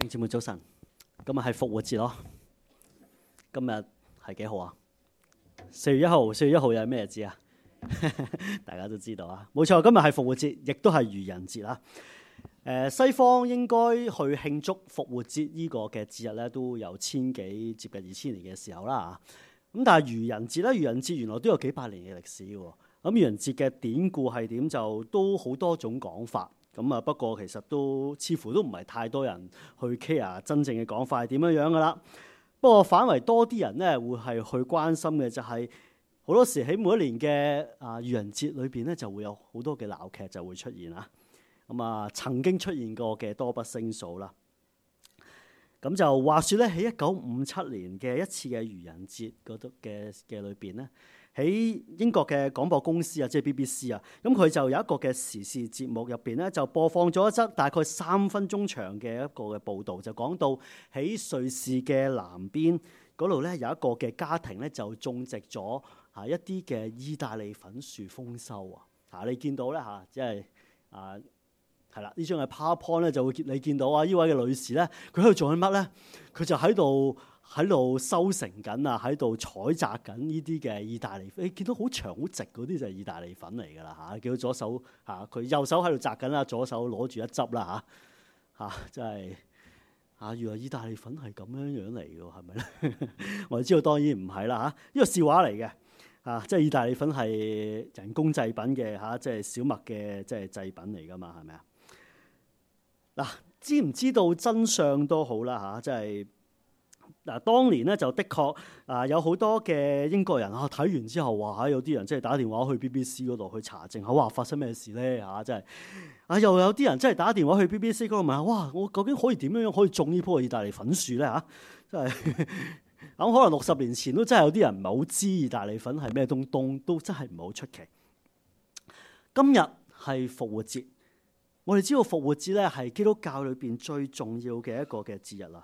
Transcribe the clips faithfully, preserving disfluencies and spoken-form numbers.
姊妹早晨，今日係復活節咯。今日係幾號啊？四月一號。四月一號又係咩日子啊？大家都知道啊，冇錯，今日係復活節，亦都係愚人節啊。誒，西方應該去慶祝復活節呢個嘅節日咧，都有千幾接近二千年嘅時候啦。咁但係愚人節咧，愚人節原來都有幾百年嘅歷史喎。咁愚人節嘅典故係點，就都好多種講法。咁啊，不過其實都似乎都唔係太多人去 care 真正嘅講法係點樣樣噶啦。不過反為多啲人咧會係去關心嘅就係、是、好多時喺每一年嘅啊愚人節裏邊咧就會有好多嘅鬧劇就會出現啊。咁啊曾經出現過嘅多不勝數啦。咁就話説咧喺一九五七年嘅一次嘅愚人節嗰度嘅嘅裏邊咧，喺英國嘅廣播公司啊，即係 B B C 啊，咁佢就有一個嘅時事節目入邊咧，就播放咗一則大概三分鐘長嘅一個嘅報導，就講到喺瑞士嘅南邊嗰度咧有一個嘅家庭咧就種植咗啊一啲嘅意大利粉樹豐收啊！嚇你見到咧嚇，即係啊〜係啦，呢張嘅 PowerPoint 咧就會你見到啊，呢位嘅女士咧，佢喺度做緊乜咧？佢就喺度喺度收成緊啊，喺度採摘緊呢啲嘅意大利粉。你見到好長好直嗰啲就係意大利粉嚟㗎啦嚇。見到左手嚇，佢右手喺度摘緊啦，左手攞住一汁啦嚇嚇，真係嚇，原來意大利粉係咁樣樣嚟㗎喎，係咪咧？我哋知道當然唔係啦嚇，呢個笑話嚟嘅嚇，即係意大利粉係人工製品嘅嚇，即係小麥嘅即係製品嚟㗎嘛，係咪啊？嗱，知唔知道真相都好啦嚇，即係嗱，當年咧就的確啊有好多嘅英國人啊睇完之後話嚇，有啲人即係打電話去 B B C 嗰度去查證，好話發生咩事咧嚇，真係啊又有啲人真係打電話去 B B C 嗰度問下，哇，我究竟可以點樣樣可以種呢棵意大利粉樹咧嚇？真係咁可能六十年前都真係有啲人唔係好知意大利粉係咩東東，都真係唔係好出奇。今日係復活節。我哋知道復活節咧係基督教裏邊最重要嘅一個嘅節日啦。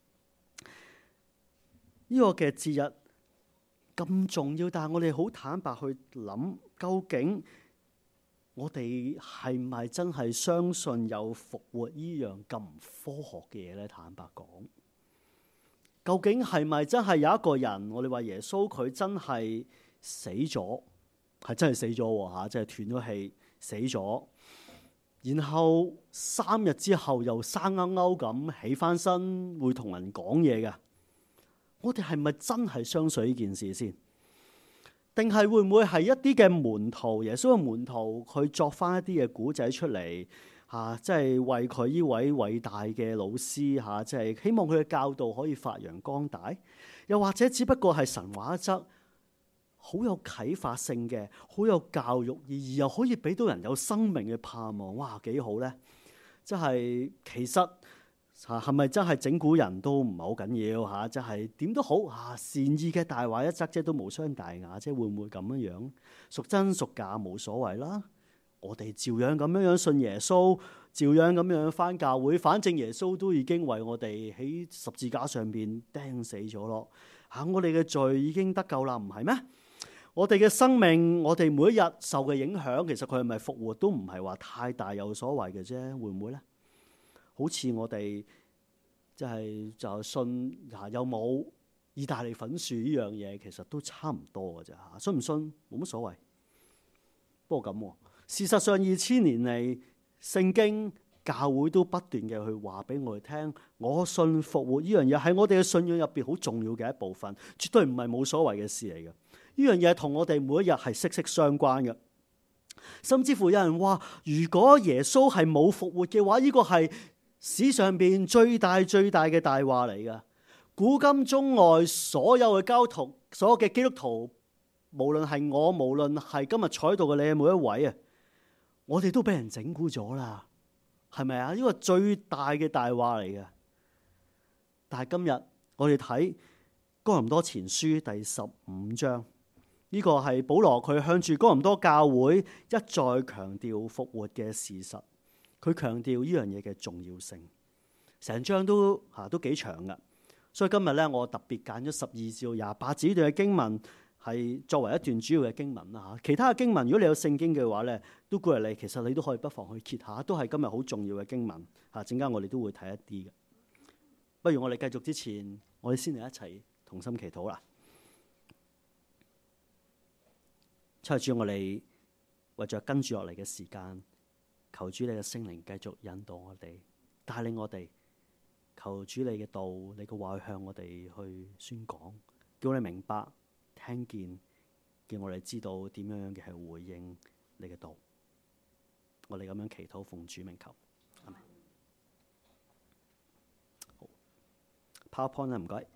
呢個嘅節日咁重要，但係我哋好坦白去諗，究竟我哋係咪真係相信有復活呢樣咁唔科學嘅嘢咧？坦白講，究竟係咪真係有一個人，我哋話耶穌佢真係死咗，係真係死咗喎嚇，即係斷咗氣死咗。然後三日之後又生勾勾咁起翻身，會同人講嘢嘅。我哋係咪真係相信呢件事先？定係會唔會係一啲嘅門徒，耶穌嘅門徒，佢作翻一啲嘅古仔出嚟嚇，即係為佢呢位偉大嘅老師嚇，即係希望佢嘅教導可以發揚光大？又或者只不過係神話一則？好有啟發性嘅，好有教育意義，又可以俾到人有生命嘅盼望，哇，幾好咧！即係其實嚇係咪真係整蠱人都唔係好緊要嚇，即係點都好嚇，善意嘅大話一則啫，都無傷大雅，即係會唔會咁樣樣？屬真屬假冇所謂啦，我哋照樣咁樣樣信耶穌，照樣咁樣返教會，反正耶穌都已經為我哋喺十字架上邊釘死咗咯嚇，我哋嘅罪已經得救啦，唔係咩？我哋嘅生命，我哋每一日受嘅影響，其實佢係咪復活都唔係話太大有所謂嘅啫，會唔會咧？好似我哋就係就信嚇有冇意大利粉樹呢樣嘢，其實都差唔多嘅啫嚇，信唔信冇乜所謂。不過咁，事實上二千年嚟，聖經教會都不斷嘅去話俾我哋聽，我信復活呢樣嘢係我哋嘅信仰入邊好重要嘅一部分，絕對唔係冇所謂嘅事嚟嘅。呢樣嘢同我哋每一日係息息相關嘅，甚至乎有人話，如果耶穌係冇復活嘅話，呢個係史上邊最大最大嘅大話嚟嘅。古今中外所有嘅教徒，所有嘅基督徒，無論係我，無論係今日坐喺度嘅你，每一位啊，我哋都俾人整蠱咗啦，係咪啊？呢個最大嘅大話嚟嘅。但係今日我哋睇哥林多前書第十五章。呢個係保羅佢向住哥林多教會一再強調復活嘅事實，佢強調呢樣嘢嘅重要性，成章都嚇、啊、都幾長噶，所以今日咧我特別揀咗十二至到廿八節呢段嘅經文係作為一段主要嘅經文啦嚇。其他嘅經文如果你有聖經嘅話咧，都鼓勵你，其實你都可以不妨去揭下，都係今日好重要嘅經文嚇。陣間我哋都會睇一啲嘅。 不如我哋繼續之前，我哋先嚟一齊同心祈禱啦。求主，我哋為着跟住落嚟嘅時間，求主你嘅聖靈繼續引導我哋，帶領我哋。求主你嘅道，你嘅話向我哋去宣講，叫我哋明白、聽見，叫我哋知道點樣嘅係回應你嘅道。我哋咁樣祈禱，奉主名求。係咪？好 ，PowerPoint 啊，唔該。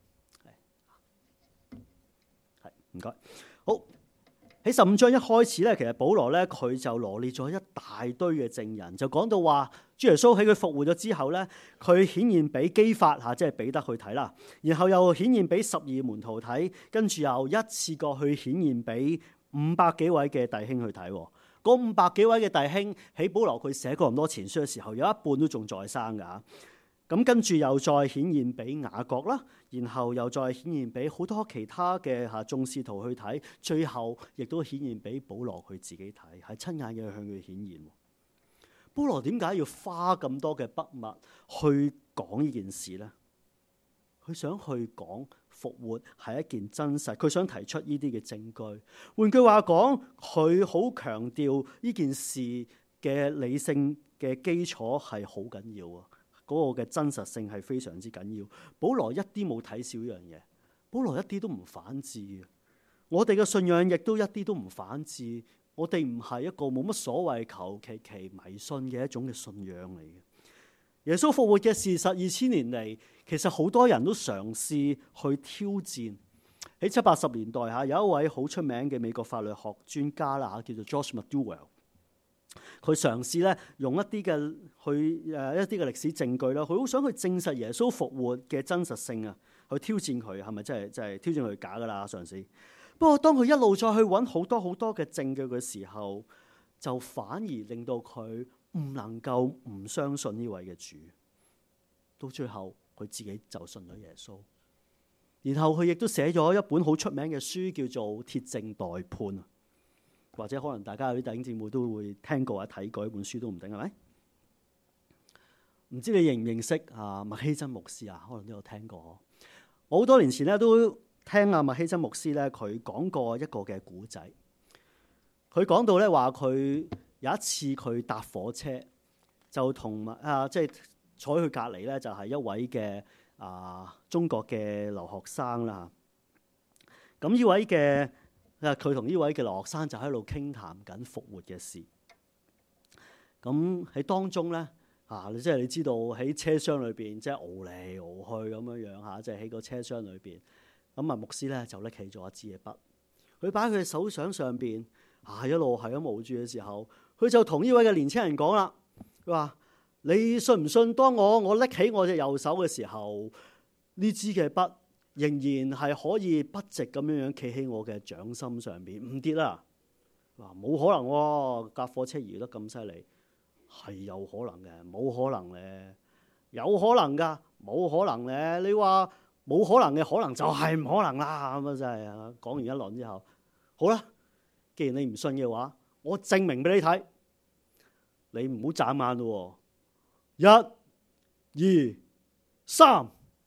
係，唔該。好。喺十五章一開始咧，其實保羅咧佢就羅列咗一大堆嘅證人，就講到話主耶穌喺佢復活咗之後咧，佢顯現俾基法嚇，即係彼得去睇啦，然後又顯現俾十二門徒睇，跟住又一次過去顯現俾五百幾位嘅弟兄去睇。嗰五百幾位嘅弟兄喺保羅佢寫哥林多前書嘅時候，有一半都仲在生㗎。咁跟住又再顯現俾雅各啦，然後又再顯現俾好多其他嘅嚇眾使徒去睇，最後亦都顯現俾保羅佢自己睇，係親眼嘅向佢顯現。保羅點解要花咁多嘅筆墨去講呢件事呢？佢想去講復活係一件真實，佢想提出呢啲嘅證據。換句話講，佢好強調呢件事嘅理性嘅基礎係好緊要啊！嗰個嘅真實性係非常之緊要。保羅一啲冇睇少呢樣嘢，保羅一啲都唔反智嘅。我哋嘅信仰亦都一啲都唔反智。我哋唔係一個冇乜所謂求其其迷信嘅一種嘅信仰嚟嘅。耶穌復活嘅事實二千年嚟，其實好多人都嘗試去挑戰。喺七八十年代嚇，有一位好出名嘅美國法律學專家啦嚇，叫做 Josh McDowell。佢嘗試咧用一啲嘅去誒一啲嘅歷史證據啦，佢好想去證實耶穌復活嘅真實性啊，去挑戰佢係咪真係真係挑戰佢假噶啦？嘗試。不過當佢一路再去揾好多好多嘅證據嘅時候，就反而令到佢唔能夠唔相信呢位嘅主。到最後佢自己就信咗耶穌，然後佢亦都寫咗一本好出名嘅書，叫做《鐵證待判》。或者可能大家有啲弟兄姊妹都會聽過或者睇過一本書都唔定，係咪？唔知你認唔認識啊麥希真牧師啊？可能都有聽過。我好多年前咧都聽阿麥希真牧師咧，佢講過一個嘅古仔。佢講到咧話佢有一次佢搭火車，就同啊即係坐喺佢隔離咧，就係一位嘅啊中國嘅留學生啦。咁呢位嘅佢同呢位嘅留學生就喺度傾談緊復活嘅事。咁喺當中咧，啊，即係你知道喺車廂裏邊，即係熬嚟熬去咁樣樣嚇，即係喺個車廂裏邊。咁啊，牧師咧就拎起咗一支嘅筆，佢擺喺佢嘅手掌上邊，啊一路係咁熬住嘅時候，佢就同呢位嘅年輕人講啦，佢話：你信唔信？當我我拎起我隻右手嘅時候，呢支嘅筆仍然係可以筆直咁樣樣企喺我嘅掌心上邊，唔跌啦。話冇可能喎，架火車移得咁犀利，係有可能嘅，冇可能咧，有可能㗎，冇可能咧。你話冇可能嘅，可能就係唔可能啦。咁啊真係啊，講完一輪之後，好啦，既然你唔信嘅話，我證明俾你睇。你唔好眨眼咯，一、二、三。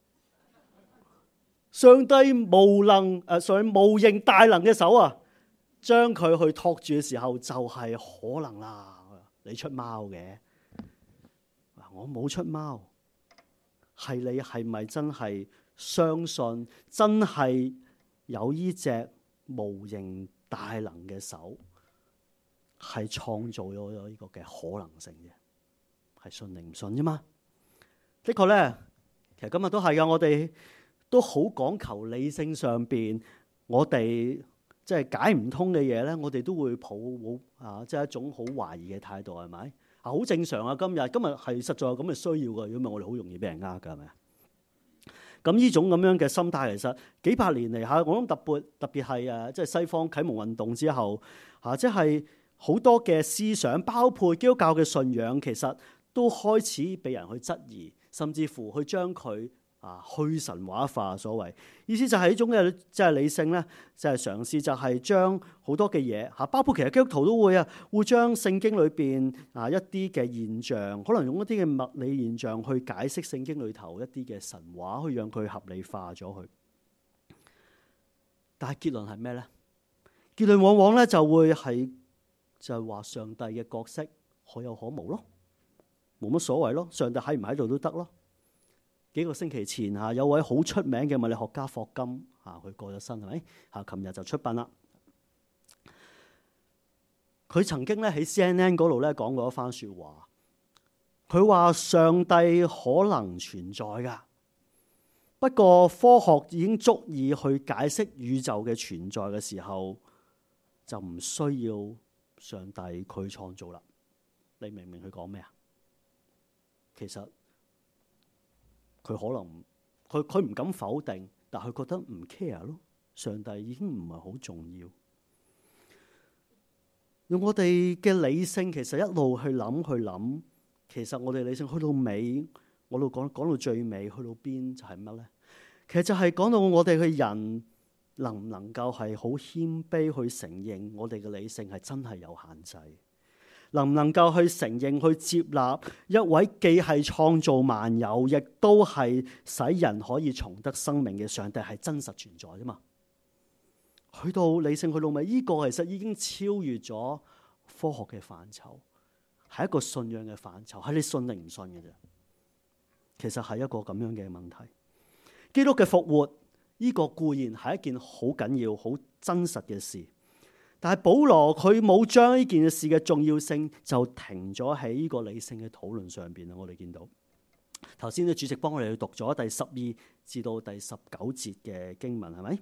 上帝無能誒，上帝無形大能嘅手啊，將佢去托住嘅時候就係可能啦。你出貓嘅，我冇出貓，係你係咪真係相信真係有呢隻無形大能嘅手係創造咗呢個嘅可能性嘅？係信定唔信啫嘛？的確咧，其實今日都係噶，我哋都好講求理性上邊，我哋即係解唔通嘅嘢咧，我哋都會抱好啊，即係一種好懷疑嘅態度，係咪啊？好正常啊！今日今日係實在有咁嘅需要嘅，如果唔係我哋好容易俾人呃㗎，係咪啊？咁呢種咁樣嘅心態，其實幾百年嚟嚇，我諗特別特別係誒，即係西方啟蒙運動之後嚇，即係好多嘅思想，包括基督教嘅信仰，其實都開始被人去質疑，甚至乎去將佢啊虛神話化所謂，意思就係呢種嘅即係理性咧，就係嘗試就係將好多嘅嘢嚇，包括其實基督徒都會啊，會將聖經裏邊啊一啲嘅現象，可能用一啲嘅物理現象去解釋聖經裏頭一啲嘅神話，去讓佢合理化咗佢。但係結論係咩咧？結論往往咧就會係就係話上帝嘅角色可有可無咯，冇乜所謂咯，上帝喺唔喺度都得咯。幾個星期前嚇有位好出名嘅物理學家霍金嚇，佢過咗身係咪？嚇，琴日就出殯啦。佢曾經咧喺 C N N 嗰度咧講過一番説話，佢話上帝可能存在㗎，不過科學已經足以去解釋宇宙嘅存在嘅時候，就唔需要上帝佢創造啦。你明唔明佢講咩啊？其實佢可能佢佢唔敢否定，但係佢覺得唔 care 咯。上帝已經唔係好重要。用我哋嘅理性，其實一路去諗去諗，其實我哋理性去到尾，我度講講到最尾，去到邊就係乜咧？其實就係講到我哋嘅人能唔能夠係好謙卑去承認我哋嘅理性係真係有限制。能唔能夠去承認、去接納一位既係創造萬有，亦都係使人可以重得生命嘅上帝係真實存在啫嘛？去到理性，去到尾，呢個其實已經超越咗科學嘅範疇，係一個信仰嘅範疇，係你信定唔信嘅啫。其實係一個咁樣嘅問題。基督嘅復活，呢個固然係一件好緊要、好真實嘅事。但係保羅佢冇將呢件事嘅重要性就停咗喺呢個理性嘅討論上邊啊！我哋見到頭先咧，主席幫我哋去讀咗第十二至到第十九節嘅經文，係咪？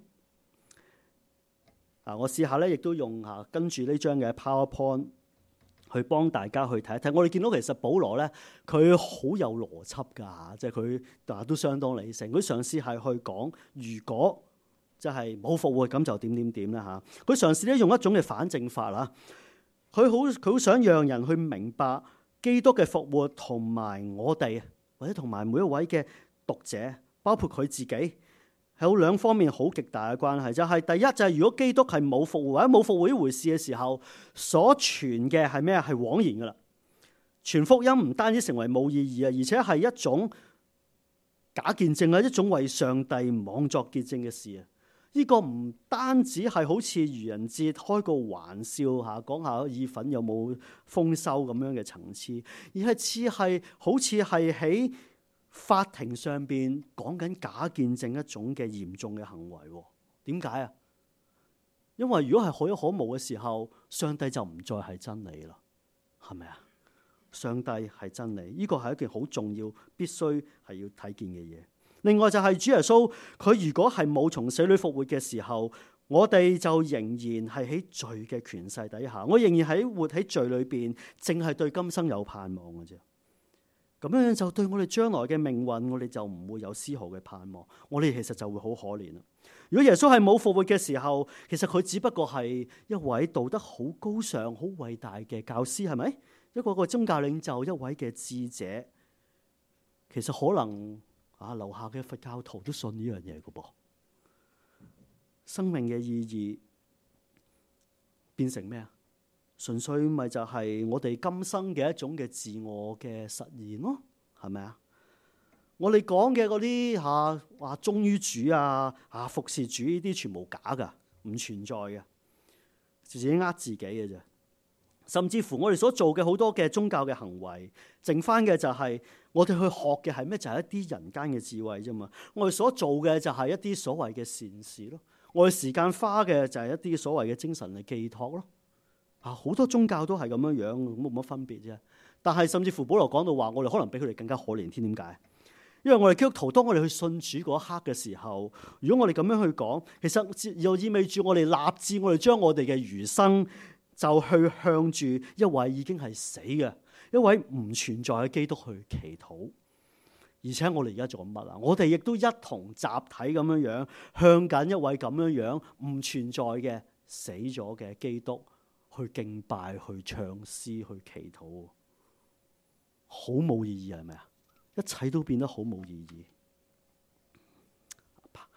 啊，我試下咧，亦都用下跟住呢張嘅 PowerPoint 去幫大家去睇一睇。我哋見到其實保羅咧，佢好有邏輯㗎，即係佢嗱都相當理性。佢嘗試係去講，如果就係冇復活咁就點點點啦嚇！佢嘗試咧用一種嘅反證法啦，佢好佢好想讓人去明白基督嘅復活同埋我哋或者同埋每一位嘅讀者，包括佢自己，係有兩方面好極大嘅關係。就係第一就係如果基督係冇復活或者冇復活呢回事嘅時候，所傳嘅係咩啊？係枉然噶啦！傳福音唔單止成為冇意義啊，而且係一種假見證啊，一種為上帝妄作見證嘅事啊！呢個唔單止係好似愚人節開個玩笑嚇，講下意粉有冇豐收咁樣嘅層次，而係似係好似係喺法庭上邊講緊假見證一種嘅嚴重嘅行為。點解啊？因為如果係可有可無嘅時候，上帝就唔再係真理啦，係咪啊？上帝係真理，呢個係一件好重要、必須係要睇見嘅嘢。另外就係主耶穌，佢如果係冇從死裏復活嘅時候，我哋就仍然係喺罪嘅權勢底下，我仍然喺活喺罪裏邊，淨係對今生有盼望嘅啫。咁樣就對我哋將來嘅命運，我哋就唔會有絲毫嘅盼望，我哋其實就會好可憐啦。如果耶穌係冇復活嘅時候，其實佢只不過係一位道德好高尚、好偉大嘅教師，係咪？一個個宗教領袖，一位嘅智者，其實可能。啊！樓下嘅佛教徒都信呢樣嘢嘅噃，生命嘅意義變成咩啊？純粹咪就係我哋今生嘅一種嘅自我嘅實現咯，係咪啊？我哋講嘅嗰啲嚇話忠於主啊、啊服侍主呢啲，全部假㗎，唔存在嘅，自己呃自己嘅啫。甚至乎我哋所做嘅好多嘅宗教嘅行為，剩翻嘅就係我哋去學嘅係咩？就係一啲人間嘅智慧啫嘛。我哋所做嘅就係一啲所謂嘅善事咯。我哋時間花嘅就係一啲所謂嘅精神嘅寄託咯。啊，好多宗教都係咁樣樣，冇乜分別啫。但係甚至乎保羅講到話，我哋可能比佢哋更加可憐添。點解？因為我哋基督徒，當我哋去信主嗰一刻嘅時候，如果我哋咁樣去講，其實又意味住我哋立志，我哋將我哋嘅餘生，就去向住一位已經係死嘅一位唔存在嘅基督去祈禱，而且我哋而家做緊乜啊？我哋亦都一同集體咁樣樣向緊一位咁樣樣唔存在嘅死咗嘅基督去敬拜、去唱詩、去祈禱，好冇意義係咪啊？一切都變得好冇意義。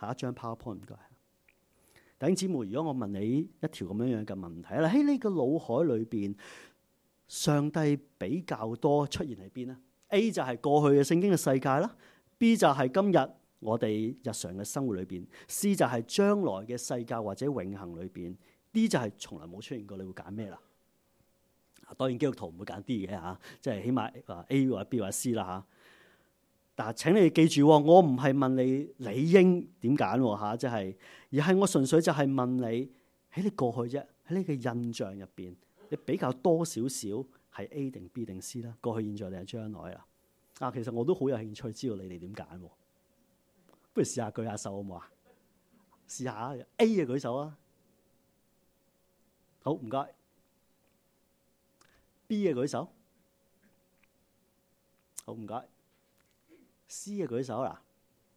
下一張 PowerPoint 唔該。弟兄姊妹，如果我問你一條咁樣樣嘅問題啦，喺你個腦海裏邊，上帝比較多出現喺邊呢？ A 就係過去嘅聖經嘅世界啦 ，B 就係今日我哋日常嘅生活裏邊 ，C 就係將來嘅世界或者永恆裏邊 ，D 就係從來冇出現過。你會揀咩啦？當然基督徒唔會揀 D 嘅嚇，即係起碼啊 A 或者 B 或者 C 啦嚇。但係請你記住，我唔係問你理應點揀嚇，即係而係我純粹就係問你喺你過去啫，喺你嘅印象入邊，你比較多少少係 A 定 B 定 C 啦？過去、現在定係將來啊？啊，其實我都好有興趣知道你哋點揀。不如試下舉下手好唔好啊？試下 A 嘅舉手啊！好，唔該。B 嘅舉手。好，唔該。C 嘅舉手啦。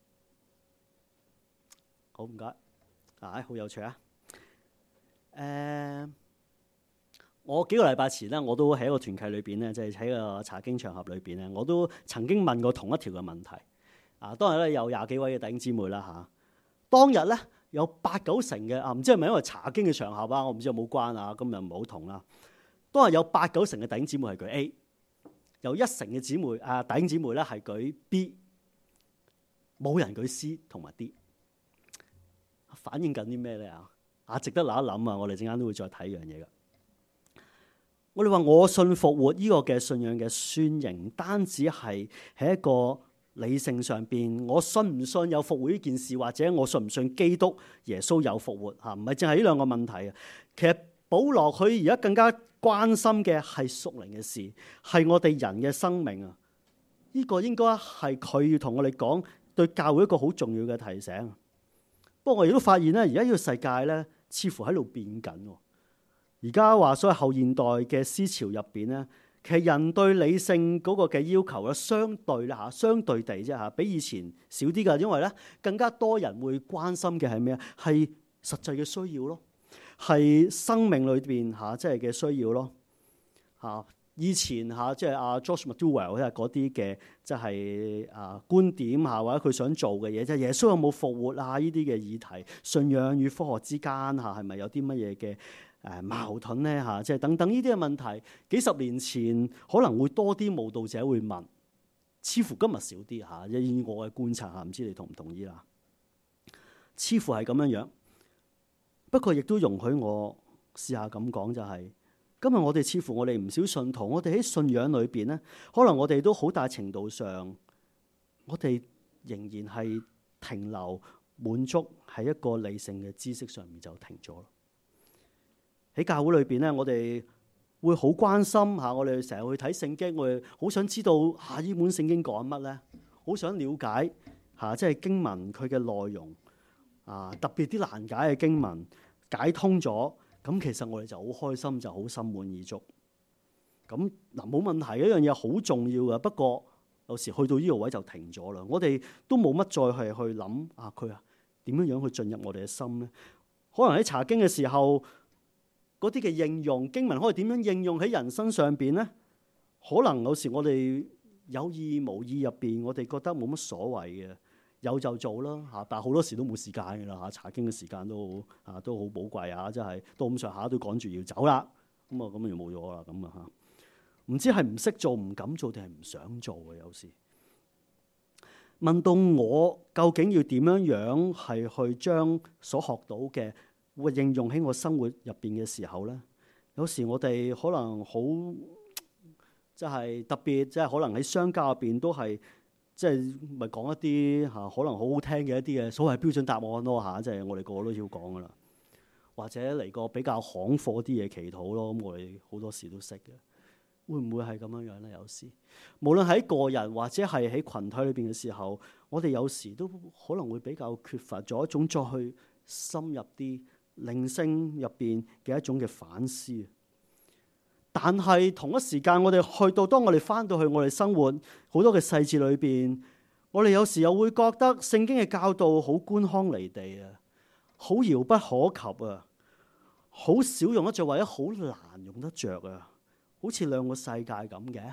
好，唔該。啊，好有趣啊！誒、uh,，我幾個禮拜前咧，我都喺一個團契裏邊咧，即係喺個查經場合裏邊咧，我都曾經問過同一條嘅問題。啊，當日咧有廿幾位嘅弟兄姊妹啦嚇、啊。當日咧有八九成嘅啊，唔知係咪因為查經嘅場合啊？我唔知有冇關啊。今日唔好同啦。當日有八九成嘅弟兄姊妹係舉 A，有一成嘅姊妹啊弟兄姊妹咧係舉 B， 冇人舉 C 同埋 D。反映緊啲咩咧啊？啊，值得諗一諗啊！我哋陣間都會再睇一樣嘢嘅。我哋話我信復活呢個嘅信仰嘅宣認，唔單止係喺一個理性上邊，我信唔信有復活呢件事，或者我信唔信基督耶穌有復活嚇，唔係淨係呢兩個問題啊。其實保羅佢而家更加關心嘅係屬靈嘅事，係我哋人嘅生命啊！呢個應該係佢要同我哋講，對教會一個好重要嘅提醒。不過我亦都發現咧，而家呢個世界咧，似乎喺度變緊。而家話所謂後現代嘅思潮入邊咧，其實人對理性嗰個嘅要求咧，相對咧嚇，相對地啫嚇，比以前少啲㗎。因為咧，更加多人會關心嘅係咩啊？係實際嘅需要咯，係生命裏邊嚇即係嘅需要咯嚇。以前嚇即係阿 George McDowell 即係嗰啲嘅即係啊觀點嚇，或者佢想做嘅嘢，即係耶穌有冇復活啊？呢啲嘅議題，信仰與科學之間嚇係咪有啲乜嘢嘅誒矛盾咧嚇？即係等等呢啲嘅問題，幾十年前可能會多啲慕道者會問，似乎今日少啲嚇。以我嘅觀察嚇，唔知你同唔同意啦？似乎係咁樣樣，不過亦都容許我試下咁講，就係。今日我哋似乎我哋唔少信徒，我哋喺信仰裏邊咧，可能我哋都好大程度上，我哋仍然係停留滿足喺一個理性嘅知識上面就停咗咯。喺教會裏邊咧，我哋會好關心嚇，我哋成日去睇聖經，我哋好想知道嚇呢本聖經講乜咧，好想了解嚇，即係經文佢嘅內容啊，特別啲難解嘅經文解通咗。咁其實我哋就好開心，就好心滿意足。咁嗱冇問題，一樣嘢好重要嘅。不過有時去到呢個位就停咗啦。我哋都冇乜再係去諗啊，佢啊點樣樣去進入我哋嘅心咧？可能喺查經嘅時候，嗰啲嘅應用經文可以點樣應用喺人身上邊咧？可能有時我哋有意無意入邊，我哋覺得冇乜所謂嘅。有就做啦嚇，但係好多時都冇時間㗎啦嚇，查經嘅時間都好嚇，都好寶貴啊！真係到咁上下都趕住要走啦，咁啊咁就冇咗啦咁啊嚇。唔知係唔識做、唔敢做定係唔想做嘅。有時問到我究竟要點樣樣係去將所學到嘅會應用喺我生活入邊嘅時候咧，有時我哋可能好即係特別，即係可能喺商家入邊都係。即係咪講一啲嚇可能好好聽嘅一啲嘅所謂標準答案咯嚇，即係我哋個個都要講噶啦，或者嚟個比較行貨啲嘅祈禱咯，咁我哋好多時都識嘅，會唔會係咁樣樣咧？有時無論喺個人或者係喺群體裏邊嘅時候，我哋有時都可能會比較缺乏咗一種再去深入啲靈性入邊嘅一種嘅反思。但係同一時間，我哋去到當我哋翻到去我哋生活好多嘅細節裏邊，我哋有時又會覺得聖經嘅教導好官腔離地啊，好遙不可及啊，好少用得着或者好難用得着啊，好似兩個世界咁嘅。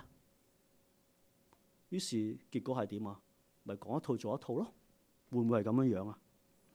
於是結果係點啊？咪講一套做一套咯，會唔會係咁樣樣啊？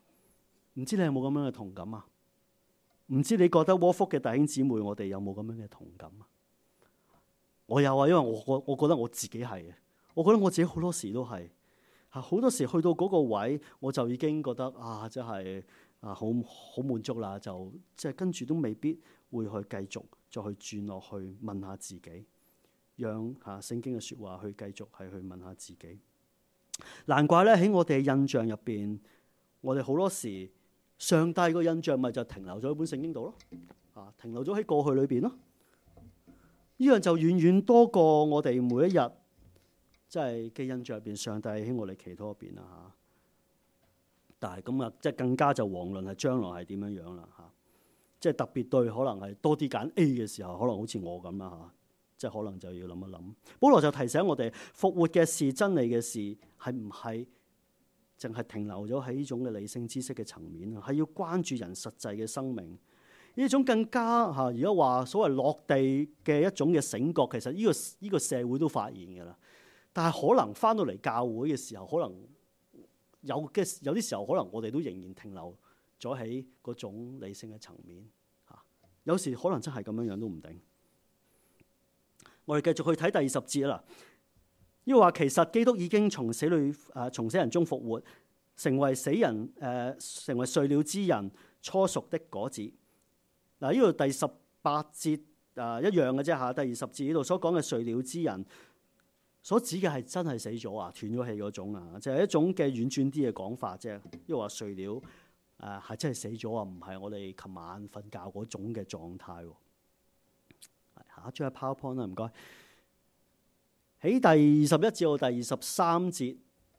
唔知你有冇咁樣嘅同感啊？唔知你覺得窩福嘅弟兄姊妹，我哋有冇咁樣嘅同感啊？我有啊，因為我我我覺得我自己係嘅，我覺得我自己好多時都係嚇，好多時去到嗰個位，我就已經覺得啊，真係啊好好滿足啦，就即係跟住都未必會去繼續再去轉落去問下自己，讓嚇聖經嘅説話去繼續係去問下自己。難怪咧，喺我哋嘅印象入邊，我哋好多時上帝個印象咪就停留咗喺本聖經度咯，啊停留咗喺過去裏邊咯。呢樣就遠遠多過我哋每一日即係嘅印象入邊，上帝喺我哋祈禱入邊啦嚇。但係咁啊，即係更加就遑論係將來係點樣樣啦嚇。即係特別對可能係多啲揀 A 嘅時候，可能好似我咁啦嚇。即係可能就要諗一諗。保羅就提醒我哋，復活嘅事、真理嘅事，係唔係淨係停留咗喺呢種嘅理性知識嘅層面啊？係要關注人實際嘅生命。呢種更加嚇，如果話所謂落地嘅一種嘅醒覺，其實呢個呢個社會都發現㗎啦。但係可能翻到嚟教會嘅時候，可能有嘅有啲時候，可能我哋都仍然停留咗喺嗰種理性嘅層面嚇。有時可能真係咁樣樣都唔定。我哋繼續去睇第二十節啦。因為話其實基督已經從死裏誒從死人中復活，成為死人誒、呃、成為睡了之人初熟的果子。嗱，呢度第十八節誒、呃、一樣嘅啫嚇。第二十節呢度所講嘅睡了之人，所指嘅係真係死咗啊，斷咗氣嗰種啊，就係、是、一種嘅婉轉啲嘅講法啫。因為話睡了誒係、呃、真係死咗啊，唔係我哋琴晚瞓覺嗰種嘅狀態。下一張係 PowerPoint 啦，唔該。喺第二十一節到第二十三節，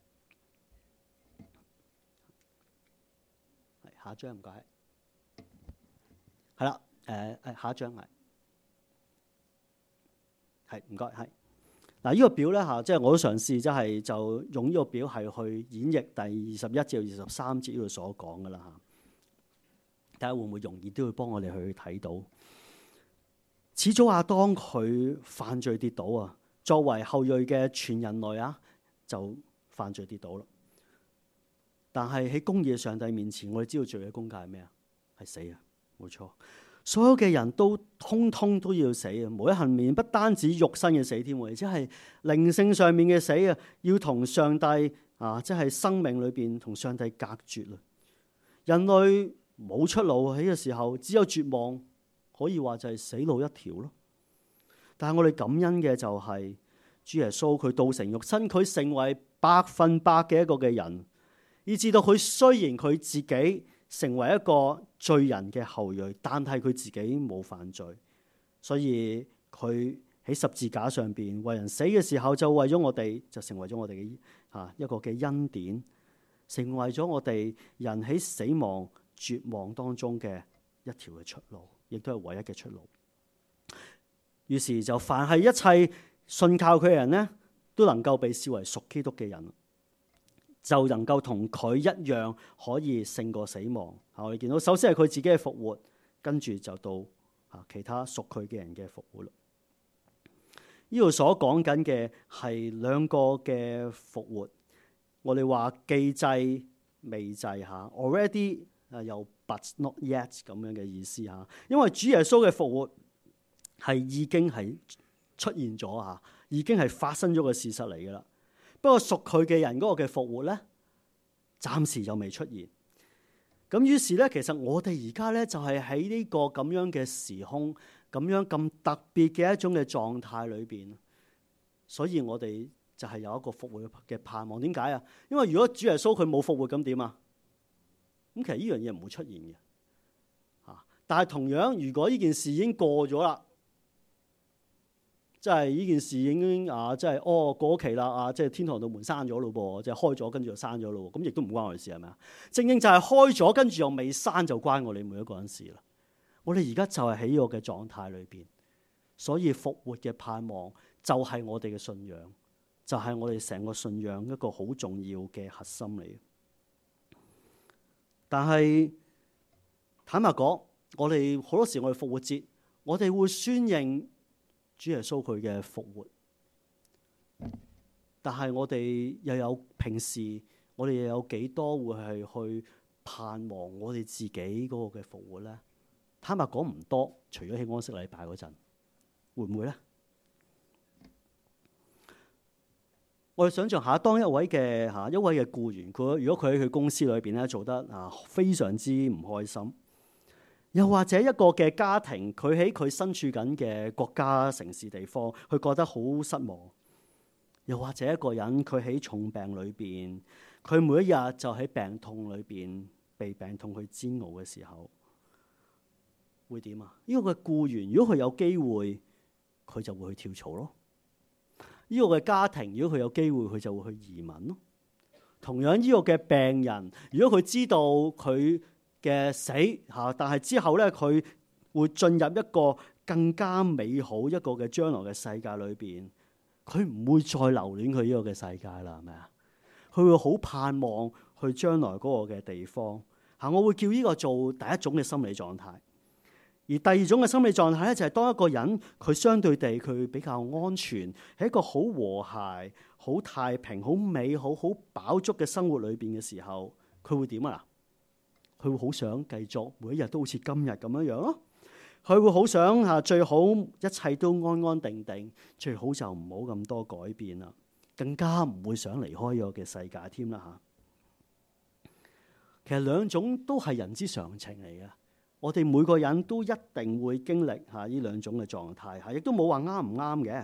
係下一張唔該。係啦，誒誒下一張係，係唔該係。嗱，呢個表咧嚇，即係我都嘗試，即係就用呢個表係去演繹第二十一至到二十三節呢度所講噶啦嚇。睇下會唔會容易都會幫我哋去睇到。始祖亞當佢犯罪跌倒啊，作為後裔嘅全人類啊，就犯罪跌倒咯。但係喺公義嘅上帝面前，我哋知道罪嘅工價係咩啊？係死啊，冇錯。所有嘅人都通通都要死啊！無一幸免，不單止肉身嘅死添，而且係靈性上面嘅死啊！要同上帝啊，即係生命裏邊同上帝隔絕啦。人類冇出路喺嘅時候，只有絕望。可以話就係死路一條咯，但係我哋感恩嘅就係主耶穌佢道成肉身，佢成為百分百嘅一個嘅人，以至到佢雖然佢自己成為一個罪人嘅後裔，但係佢自己冇犯罪，所以佢喺十字架上邊為人死嘅時候，就為咗我哋，就成為咗我哋嘅吓一個嘅恩典，成為咗我哋人喺死亡絕望當中嘅一條嘅出路。亦都係唯一嘅出路。於是就凡係一切信靠佢嘅人呢，都能夠被視為屬基督嘅人，就能夠同佢一樣可以勝過死亡。我哋見到首先係佢自己嘅復活，跟住就到啊其他屬佢嘅人嘅復活啦。呢度所講緊嘅係兩個嘅復活。我哋話既濟未濟嚇 ，already 啊又。But not yet 咁樣嘅意思嚇，因為主耶穌嘅復活係已經係出現咗嚇，已經係發生咗嘅事實嚟㗎啦。不過屬佢嘅人嗰個嘅復活咧，暫時就未出現。咁於是咧，其實我哋而家咧就係喺呢個咁樣嘅時空，咁樣咁特別嘅一種嘅狀態裏邊，所以我哋就係有一個復活嘅盼望。點解啊？因為如果主耶穌佢冇復活，咁點啊？咁其實呢樣嘢唔會出現嘅，嚇！但係同樣，如果呢件事已經過咗啦，即係呢件事已經啊，即係哦過期啦啊，即係天堂道門閂咗咯噃，即係開咗跟住就閂咗咯，咁亦都唔關我哋事係咪啊？正正就係開咗跟住又未閂，就關我哋每一個人事啦。我哋而家就係喺呢個嘅狀態裏邊，所以復活嘅盼望就係我哋嘅信仰，就係我哋成個信仰一個好重要嘅核心嚟。但係坦白講，我哋好多時我哋復活節，我哋會宣認主耶穌佢嘅復活。但係我哋又有平時，我哋又有幾多會係去盼望我哋自己嗰個嘅復活咧？坦白講唔多，除咗喺安息禮拜嗰陣，會唔會咧？我哋想象下，當一位嘅嚇一位嘅僱員，佢如果佢喺佢公司裏邊咧做得啊非常之唔開心，又或者一個嘅家庭，佢喺佢身處緊嘅國家、城市、地方，佢覺得好失望。又或者一個人，佢喺重病裏邊，佢每一日就喺病痛裏邊被病痛去煎熬嘅時候，會點啊？呢個嘅僱員，如果佢有機會，佢就會去跳槽咯。呢個嘅家庭，如果佢有機會，佢就會去移民咯。同樣呢個嘅病人，如果佢知道佢嘅死嚇，但係之後咧，佢會進入一個更加美好一個嘅將來嘅世界裏邊，佢唔會再留戀佢呢個嘅世界啦，係咪啊？佢會好盼望去將來嗰個嘅地方嚇。我會叫呢個做第一種嘅心理狀態。而第二種嘅心理狀態咧，就係當一個人佢相對地佢比較安全，喺一個好和諧、好太平、好美好、好飽足嘅生活裏邊嘅時候，佢會點啊？佢會好想繼續每一日都好似今日咁樣樣咯。佢會好想嚇最好一切都安安定定，最好就唔好咁多改變啦，更加唔會想離開呢個嘅世界添啦嚇。其實兩種都係人之常情嚟嘅。我哋每個人都一定會經歷嚇呢兩種嘅狀態嚇，亦都冇話啱唔啱嘅。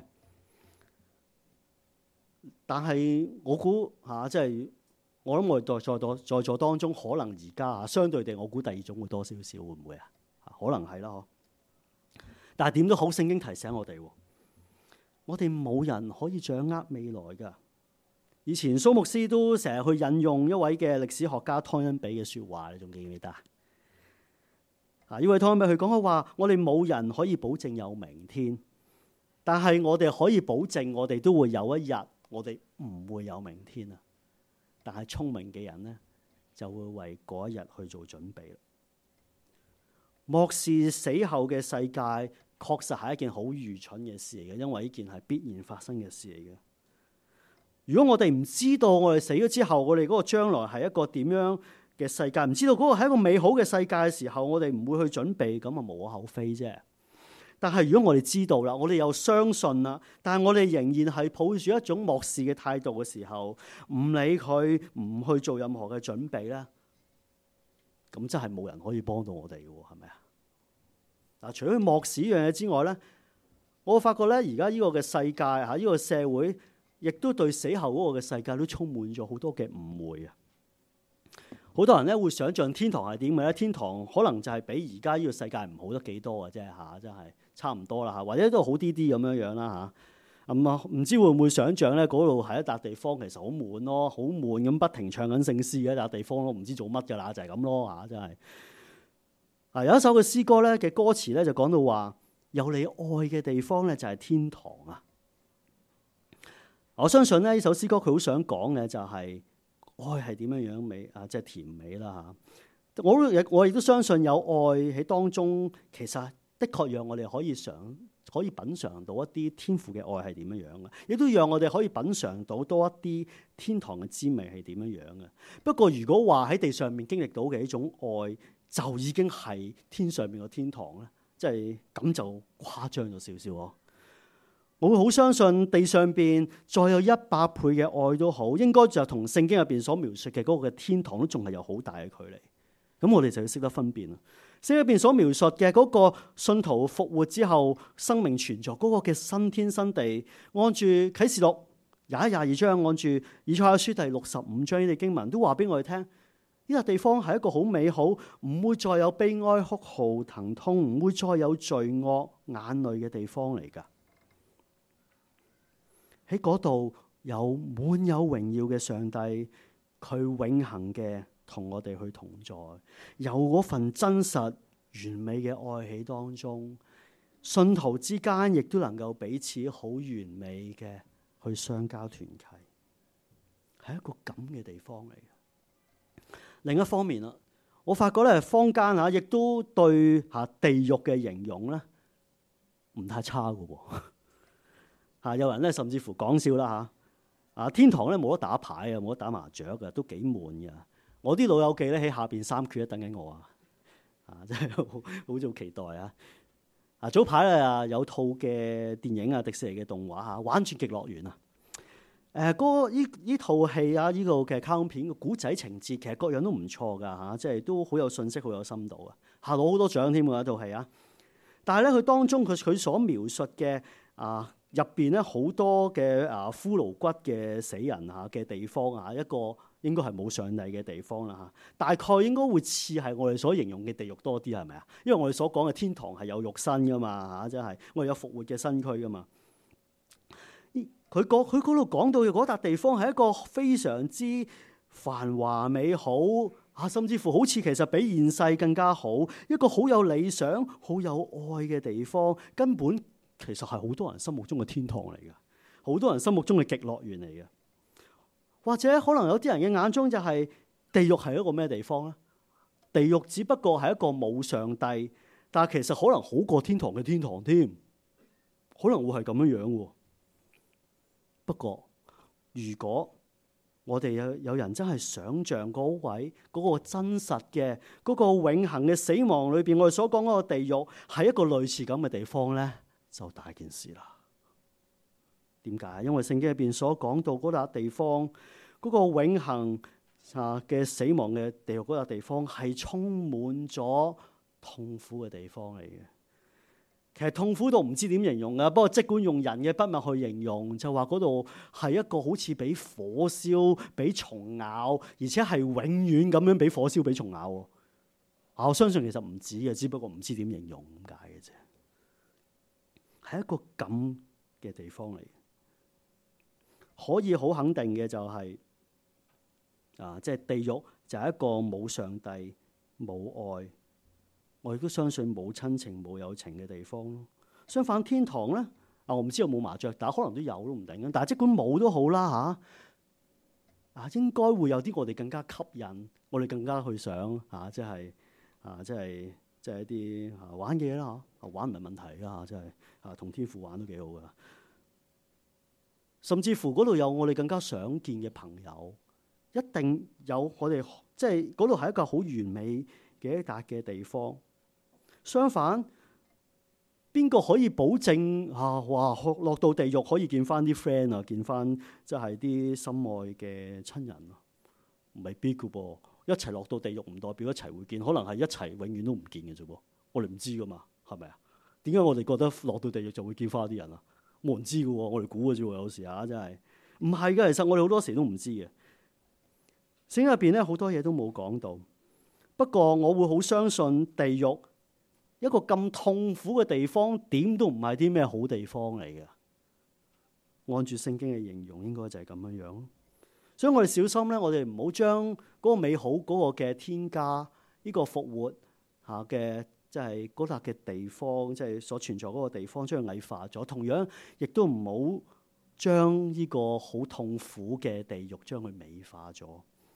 但係我估嚇，即係我諗我哋在座在在座當中，可能而家啊相對地，我估第二種會多少少，會唔會啊？可能係啦，嗬。但係點都好，聖經提醒我哋，我哋冇人可以掌握未來㗎。以前蘇牧師都成日去引用一位嘅歷史學家湯恩比嘅説話，你仲記唔記得啊？啊！呢位湯恩比佢講嘅話，我哋冇人可以保證有明天，但係我哋可以保證，我哋都會有一日，我哋唔會有明天啊！但係聰明嘅人咧，就會為嗰一日去做準備啦。漠視死後嘅世界，確實係一件好愚蠢嘅事嚟嘅，因為呢件係必然發生嘅事嚟嘅。如果我哋唔知道我哋死咗之後，我哋嗰個將來係一個點樣嘅世界，唔知道嗰個係一個美好嘅世界嘅時候，我哋唔會去準備，咁啊無可厚非啫。但係如果我哋知道啦，我哋又相信啦，但係我哋仍然係抱住一種漠視嘅態度嘅時候，唔理佢，唔去做任何嘅準備咧，咁真係冇人可以幫到我哋嘅，係咪啊？嗱，除咗漠視呢樣嘢之外咧，我發覺咧，而家呢個嘅世界嚇，呢個社會亦都對死後嗰個嘅世界都充滿咗好多嘅誤會啊！好多人咧會想像天堂係點嘅咧？天堂可能就係比而家呢個世界唔好得幾多嘅啫嚇，真係差唔多啦嚇，或者都好啲啲咁樣樣啦嚇。咁啊，唔知會唔會想像咧？嗰度係一笪地方，其實好悶咯，好悶咁不停唱緊聖詩嘅一笪地方咯，唔知做乜㗎啦，就係咁咯嚇，真係。啊，有一首嘅詩歌咧嘅歌詞咧就講到話，有你愛嘅地方咧就係天堂啊！我相信咧呢首詩歌佢好想講嘅就係愛係點樣樣美啊，即係甜美啦嚇。我我亦都相信有愛喺當中，其實的確讓我哋可以嘗可以品嚐到一啲天父嘅愛係點樣樣嘅，亦都讓我哋可以品嚐到多一啲天堂嘅滋味係點樣樣嘅。不過如果話喺地上面經歷到嘅一種愛，就已經係天上面嘅天堂咧，即係咁就誇張咗少少喎。我會好相信地上邊再有一百倍嘅愛都好，應該就同聖經入邊所描述嘅嗰個嘅天堂都仲係有好大嘅距離。咁我哋就要識得分辨啦。聖經入邊所描述嘅嗰個信徒復活之後生命存在嗰個嘅新天新地，按住啟示錄廿一廿二章，按住以賽亞書第六十五章呢啲經文都話俾我哋聽。呢個地方係一個好美好，唔會再有悲哀、哭號、疼痛，唔會再有罪惡、眼淚嘅地方嚟㗎。喺嗰度有滿有榮耀嘅上帝，佢永恆嘅同我哋去同在，有嗰份真實完美嘅愛喺當中，信徒之間亦都能夠彼此好完美嘅去相交團契，係一個咁嘅地方嚟嘅。另一方面啦，我發覺咧坊間嚇亦都對嚇地獄嘅形容咧唔太差嘅喎嚇，有人咧甚至乎講笑啦嚇，啊天堂咧冇得打牌啊，冇得打麻雀嘅，都幾悶嘅我啲老友記咧喺下邊三缺一等緊我啊！啊，真係好好做期待啊！啊，早排咧啊有套嘅電影啊，迪士尼嘅動畫嚇《玩轉極樂園》啊。誒，嗰依依套戲啊，依個嘅卡通片嘅古仔情節，其實各樣都唔錯㗎嚇，即係都好有信息、好有深度啊！嚇攞好多獎添㗎，套戲啊！但係咧，佢當中佢佢所描述嘅啊入邊咧好多嘅啊骷髏骨嘅死人嚇嘅地方啊，一個應該係冇上帝嘅地方啦嚇，大概應該會似係我哋所形容嘅地獄多啲係咪啊？因為我哋所講嘅天堂係有肉身㗎嘛嚇，真係我哋有復活嘅身軀㗎嘛。佢嗰佢嗰度講到嘅嗰笪地方係一個非常之繁華美好啊，甚至乎好似其實比現世更加好，一個好有理想、好有愛嘅地方，根本其實係好多人心目中嘅天堂嚟嘅，好多人心目中嘅極樂園嚟嘅。或者可能有啲人嘅眼中就係地獄係一個咩地方咧？地獄只不過係一個冇上帝，但係其實可能好過天堂嘅天堂添，可能會係咁樣樣喎。不過，如果我哋有有人真係想像嗰位嗰、嗰個真實嘅嗰、嗰個永恆嘅死亡裏邊，我哋所講嗰個地獄係一個類似咁嘅地方咧，就大件事啦。點解？因為聖經入邊所講到嗰笪地方，嗰、嗰個永恆啊嘅死亡嘅地獄嗰笪地方係充滿咗痛苦嘅地方嚟嘅。其實痛苦到唔知點形容啊！不過即管用人嘅筆墨去形容，就話嗰度係一個好似俾火燒、俾蟲咬，而且係永遠咁樣俾火燒、俾蟲咬。啊，我相信其實唔止嘅，只不過唔知點形容咁解嘅啫。係一個咁嘅地方嚟，可以好肯定嘅就係、是、啊，即係地獄就係一個冇上帝、冇愛。我亦都相信冇親情冇友情嘅地方咯。相反，天堂咧，啊，我唔知有冇麻雀打，可能都有都唔定。但係即管冇都好啦嚇，啊，應該會有啲我哋更加吸引，我哋更加去想嚇，即係啊，即係即係一啲啊玩嘅嘢啦嚇，玩唔係問題㗎嚇，即係啊同天父玩都幾好㗎。甚至乎嗰度有我哋更加想見嘅朋友，一定有我哋即係嗰度係一個好完美嘅一笪嘅地方。相反，邊個可以保證啊？哇！落到地獄可以見翻啲 friend 啊，見翻即係啲心愛嘅親人啊？未必噶噃，一齊落到地獄唔代表一齊會見，可能係一齊永遠都唔見嘅啫噃。我哋唔知噶嘛，係咪啊？點解我哋覺得落到地獄就會見翻啲人啊？冇人知噶喎，我哋估嘅啫喎，有時啊真係唔係嘅。其實我哋好多時都唔知嘅。聖經入邊咧好多嘢都冇講到，不過我會好相信地獄。一個咁痛苦嘅地方，點都唔係啲咩好地方嚟嘅。按住聖經嘅形容，應該就係咁樣樣。所以我哋小心咧，我哋唔好將嗰個美好嗰個嘅天家，呢、這個復活嚇嘅，即係嗰笪嘅地方，即係所存在嗰個地方，將佢矮化咗。同樣，亦都唔好將呢個好痛苦嘅地獄將佢美化咗。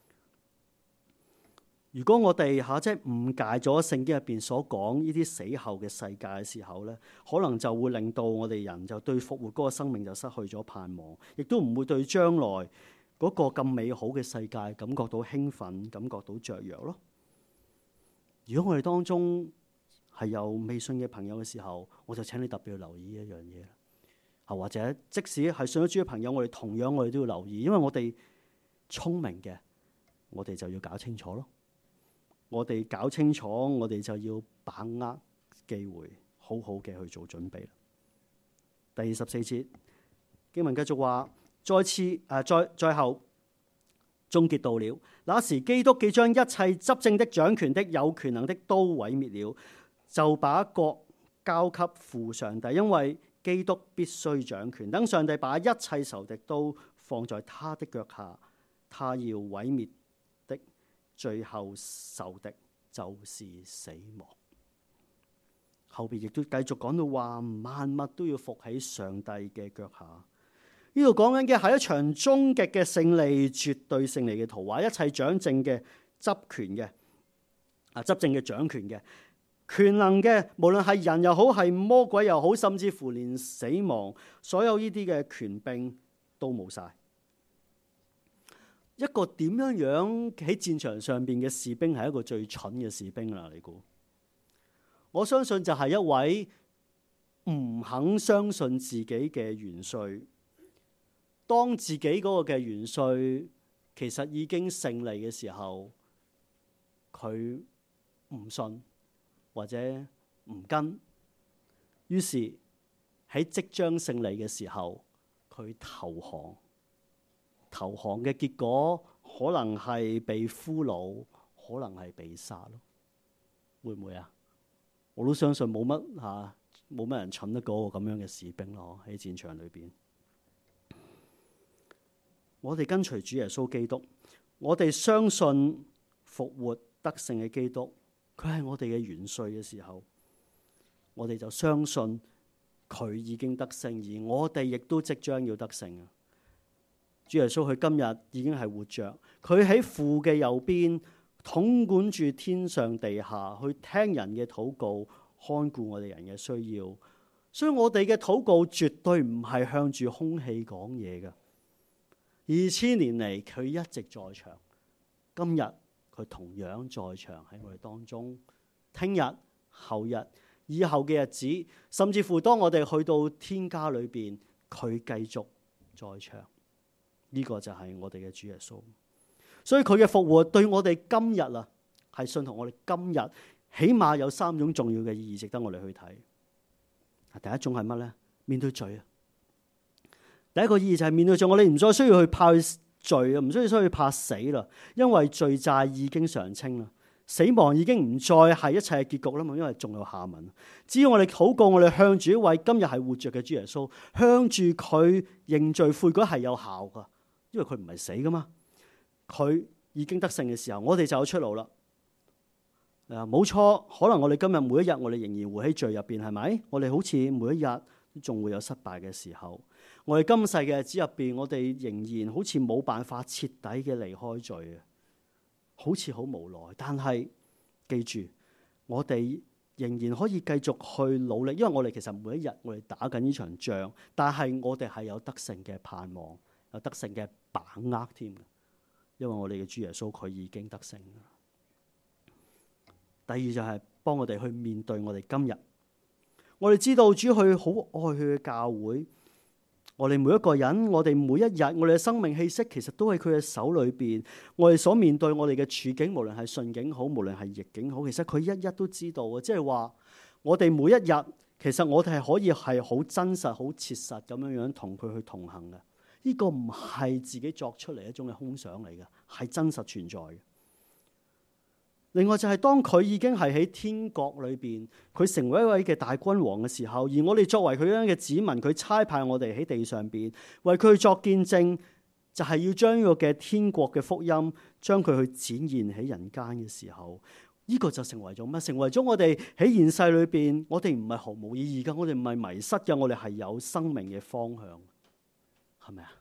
如果我哋嚇即係誤解咗聖經入邊所講呢啲死後嘅世界嘅時候咧，可能就會令到我哋人就對復活嗰個生命就失去咗盼望，亦都唔會對將來嗰個咁美好嘅世界感覺到興奮、感覺到雀躍咯。如果我哋當中係有未信嘅朋友嘅時候，我就請你特別去留意一樣嘢。啊，或者即使係信咗主嘅朋友，我哋同樣我哋都要留意，因為我哋聰明嘅，我哋就要搞清楚咯。我哋搞清楚，我哋就要把握機會，好好嘅去做準備。第二十四節經文繼續話：再次誒、呃，再最後終結到了，那時基督既將一切執政的、掌權的、有權能的都毀滅了，就把國交給父上帝，因為基督必須掌權。等上帝把一切仇敵都放在他的腳下，他要毀滅最後仇敵就是死亡。後邊亦都繼續講到話，萬物都要服喺上帝嘅腳下。呢度講緊嘅係一場終極嘅勝利，絕對勝利嘅圖畫。一切掌政嘅、執權嘅、啊執政嘅、掌權嘅、權能嘅，無論係人又好，係魔鬼又好，甚至乎連死亡，所有呢啲嘅權柄都冇晒。 一個點樣樣喺戰場上邊嘅士兵係一個最蠢嘅士兵啦？你估？我相信就係一位唔肯相信自己嘅元帥，當自己嗰個嘅元帥其實已經勝利嘅時候，佢唔信或者唔跟，於是喺即將勝利嘅時候，佢投降。投降嘅結果可能係被俘虜，可能係被殺咯。會唔會啊？我都相信冇乜嚇，冇乜人蠢得過個咁樣嘅士兵咯。喺戰場裏邊，我哋跟隨主耶穌基督，我哋相信復活得勝嘅基督，佢係我哋嘅元帥嘅時候，我哋就相信佢已經得勝，而我哋亦都即將要得勝啊！主耶穌佢今日已經係活着，佢喺父嘅右邊統管住天上地下，去聽人嘅禱告，看顧我哋人嘅需要。所以我哋嘅禱告絕對唔係向住空氣講嘢嘅。二千年嚟佢一直在場，今日佢同樣在場喺我哋當中。聽日、後日、以後嘅日子，甚至乎當我哋去到天家裏邊，佢繼續在場。呢個就係我哋嘅主耶穌，所以佢嘅復活對我哋今日啊，係信同我哋今日起碼有三種重要嘅意義，值得我哋去睇。第一種係乜咧？面對罪啊！第一個意義就係面對罪，我哋唔再需要去怕罪啊，唔需要需要去怕死啦，因為罪債已經償清啦，死亡已經唔再係一切嘅結局啦嘛，因為仲有下文。只要我哋禱告，我哋向住一位今日係活着嘅主耶穌，向住佢認罪悔改係有效噶。因為佢唔係死噶嘛，佢已經得勝嘅時候，我哋就有出路啦。誒，冇錯，可能我哋今日每一日，我哋仍然活喺罪入邊，係咪？我哋好似每一日都仲會有失敗嘅時候。我哋今世嘅日子入邊，我哋仍然好似冇辦法徹底嘅離開罪啊，好似好無奈。但係記住，我哋仍然可以繼續去努力，因為我哋其實每一日我哋打緊呢場仗，但係我哋係有得勝嘅盼望。有得勝嘅把握添，因為我哋嘅主耶穌佢已經得勝。第二就係幫我哋去面對我哋今日，我哋知道主佢好愛佢嘅教會，我哋每一個人，我哋每一日，我哋嘅生命氣息其實都喺佢嘅手裏邊。我哋所面對我哋嘅處境，無論係順境好，無論係逆境好，其實佢一一都知道啊。即係話我哋每一日，其實我哋係可以係好真實、好切實咁樣樣同佢去同行嘅。呢個唔係自己作出嚟一種嘅空想嚟嘅，係真實存在嘅。另外就係當佢已經係喺天國裏邊，佢成為一位嘅大君王嘅時候，而我哋作為佢樣嘅子民，佢差派我哋喺地上邊為佢作見證，就係要將呢個嘅天國嘅福音，將佢去展現喺人間嘅時候，呢個就成為咗乜？成為咗我哋喺現世裏邊，我哋唔係毫無意義噶，我哋唔係迷失嘅，我哋係有生命嘅方向。係咪啊？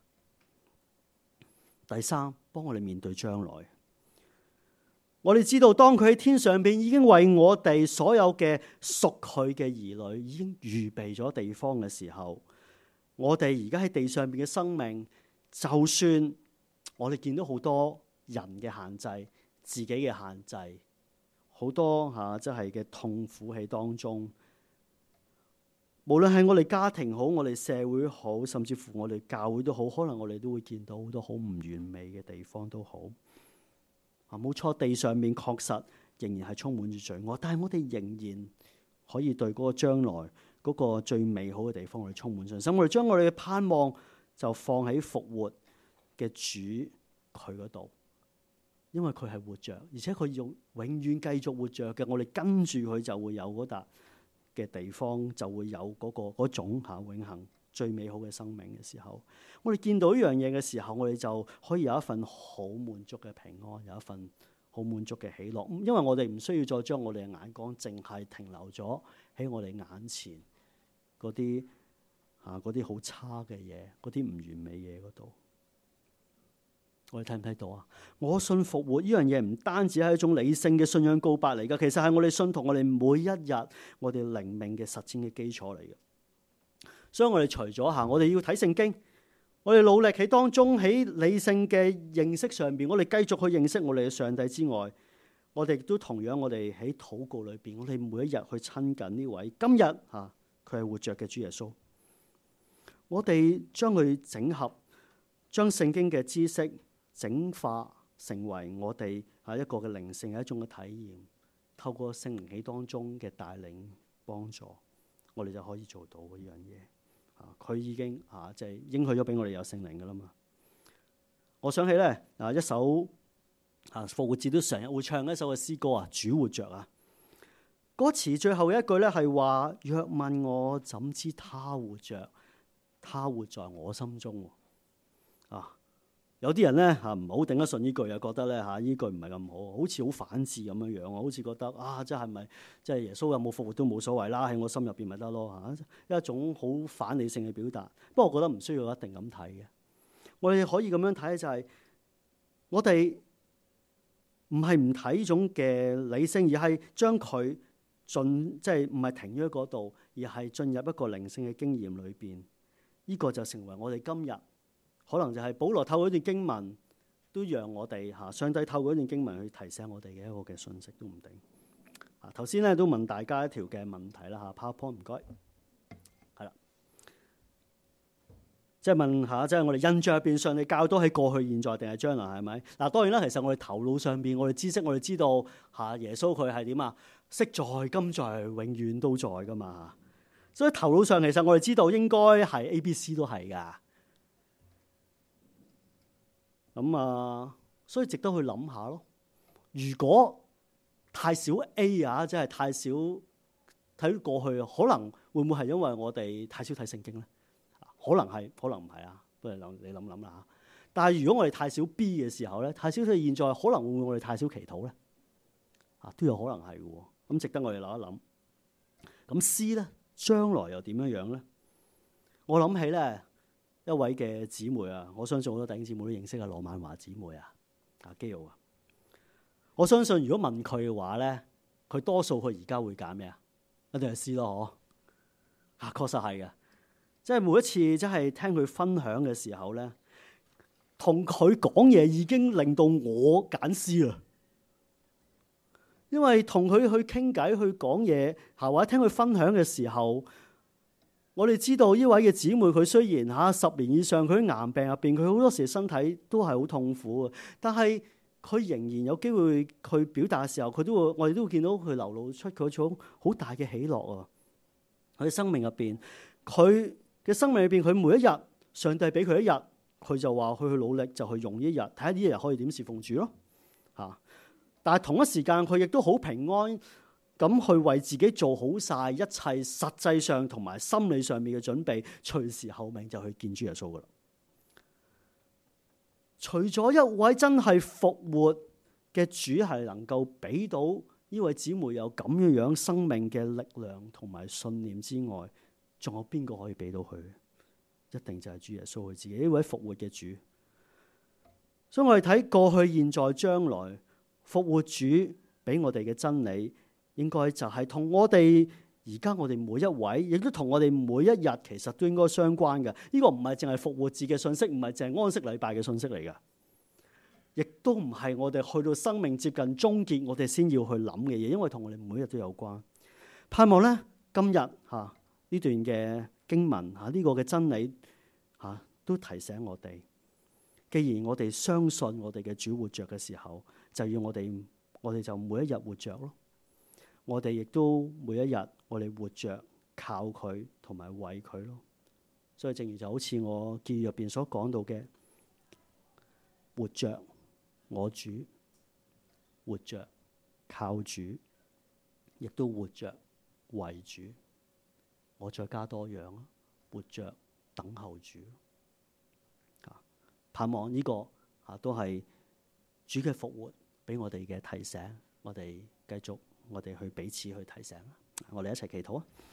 第三，幫我哋面對將來。我哋知道，當佢喺天上邊已經為我哋所有嘅屬佢嘅兒女已經預備咗地方嘅時候，我哋而家喺地上邊嘅生命，就算我哋見到好多人嘅限制、自己嘅限制，好多吓即係嘅痛苦喺當中。無論係我哋家庭好，我哋社會好，甚至乎我哋教會都好，可能我哋都會見到好多好唔完美嘅地方都好。啊，冇錯，地上面確實仍然係充滿住罪惡，但係我哋仍然可以對嗰個將來嗰個最美好嘅地方去充滿信心。我哋將我哋嘅盼望就放喺復活嘅主佢嗰度，因為佢係活着，而且佢用永遠繼續活着嘅。我哋跟住佢就會有嗰笪嘅地方，就會有嗰、嗰個嗰種吓永恆最美好嘅生命嘅時候，我哋見到呢樣嘢嘅時候，我哋就可以有一份好滿足嘅平安，有一份好滿足嘅喜樂。因為我哋唔需要再將我哋嘅眼光淨係停留咗喺我哋眼前嗰啲吓嗰啲好差嘅嘢，嗰啲唔完美嘢嗰度。我哋睇唔睇到啊？我信復活呢樣嘢唔單止係一種理性嘅信仰告白嚟噶，其實係我哋信徒我哋每一日我哋靈命嘅實踐嘅基礎嚟嘅。所以我哋除咗吓，我哋要睇聖經， 我哋努力喺當中，喺理性嘅認識上邊，我哋繼續去認識我哋嘅上帝之外，我哋亦都同樣，我哋喺禱告裏邊，我哋每一日去親近呢位今日嚇佢係活着嘅主耶穌。我哋將佢整合，將聖經嘅知識整化成為我哋係一個嘅靈性嘅一種嘅體驗，透過聖靈喺當中嘅帶領幫助，我哋就可以做到呢樣嘢。啊，佢已經啊即係應許咗俾我哋有聖靈噶啦嘛。我想起咧啊一首啊復活節都成日會唱一首嘅詩歌啊，主活着啊。歌詞最後一句咧係話：若問我怎知他活着？他活在我心中。啊，有啲人咧嚇唔好頂得順呢句，又覺得咧嚇呢句唔係咁好，好似好反智咁樣樣。我好似覺得啊，即係咪即係耶穌有冇復活都冇所謂啦，喺我心入邊咪得咯嚇，一種好反理性嘅表達。不過我覺得唔需要一定咁睇嘅。我哋可以咁樣睇就係、是、我哋唔係唔睇呢種嘅理性，而係將佢進即係唔係停咗喺嗰度，而係進入一個靈性嘅經驗裏邊。呢、這個就成為我哋今日可能就係保羅透過一段經文，都讓我哋嚇上帝透過一段經文去提醒我哋嘅一個嘅信息都唔定。啊，頭先咧都問大家一條嘅問題啦嚇 ，PowerPoint 唔該，係啦，即係問下，即係我哋印象入邊上帝教導喺過去、現在定係將來係咪？嗱，當然啦，其實我哋頭腦上邊，我哋知識，我哋知道嚇耶穌佢係點啊？昔在、今在、永遠都在噶嘛。所以頭腦上其實我哋知道應該係 A、B、C 都係噶。咁啊，所以值得去諗下咯。如果太少 A 啊，即係太少睇過去，可能會唔會係因為我哋太少睇聖經咧？可能係，可能唔係啊。不如諗你諗諗啦。但係如果我哋太少 B 嘅時候咧，太少睇現在，可能會唔會我哋太少祈禱咧？啊，都有可能係嘅。咁值得我哋諗一諗。咁 C 咧？將來又點樣樣咧？我諗起咧一位嘅姊妹啊，我相信好多弟兄姊妹都認識啊，羅曼華姊妹啊，啊基奧啊。我相信如果問佢嘅話咧，佢多數佢而家會揀咩啊？一定係 C 咯，嗬。啊，確實係嘅，即係每一次即係聽佢分享嘅時候咧，同佢講嘢已經令到我揀 C 啦。因為同佢去傾偈、去講嘢，嚇或者聽佢分享嘅時候，我哋知道呢位嘅姊妹佢雖然嚇十年以上，佢喺癌病入邊，佢好多時身體都係好痛苦嘅，但係佢仍然有機會去表達嘅時候，佢都會我哋都會見到佢流露出佢一種好大嘅喜樂啊！佢嘅生命入邊，佢嘅生命入邊，佢每一日上帝俾佢一日，佢就話佢去努力就去用呢一日，睇下呢一日可以點侍奉主咯，嚇。但係同一時間，佢亦都好平安咁去為自己做好晒一切實際上同埋心理上面嘅準備，隨時候命就去見主耶穌噶啦。除咗一位真係復活嘅主係能夠俾到呢位姊妹有咁樣樣生命嘅力量同埋信念之外，仲有邊個可以俾到佢？一定就係主耶穌佢自己，呢位復活嘅主。所以我哋睇過去、現在、將來。復活主俾我哋嘅真理，應該就係同我哋而家我哋每一位，亦都同我哋每一日，其實都應該相關嘅。呢個唔係淨係復活節嘅信息，唔係淨係安息禮拜嘅信息嚟嘅，亦都唔係我哋去到生命接近終結，我哋先要去諗嘅嘢，因為同我哋每日都有關。盼望咧，今日吓呢段嘅經文吓呢個嘅真理吓，都提醒我哋，既然我哋相信我哋嘅主活着嘅時候，就要我哋，我哋就每一日活着咯。我哋亦都每一日，我哋活着靠佢同埋為佢咯。所以正如就好似我記入邊所講到嘅，活着我主，活着靠主，亦都活着為主。我再加多樣咯，活着等候主。啊，盼望呢個啊都係主嘅復活俾我哋嘅提醒，我哋繼續，我哋去彼此去提醒，我哋一齊祈禱啊！